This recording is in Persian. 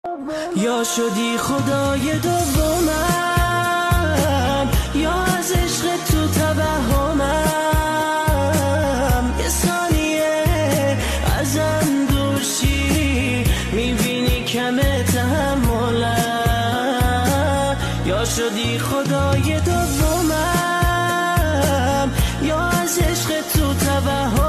یا شدی خدای دومم، یا از عشق تو توهمم. یه ثانیه ازم دوشی میبینی کمه تحملم. یا شدی خدای دومم، یا از عشق تو توهمم.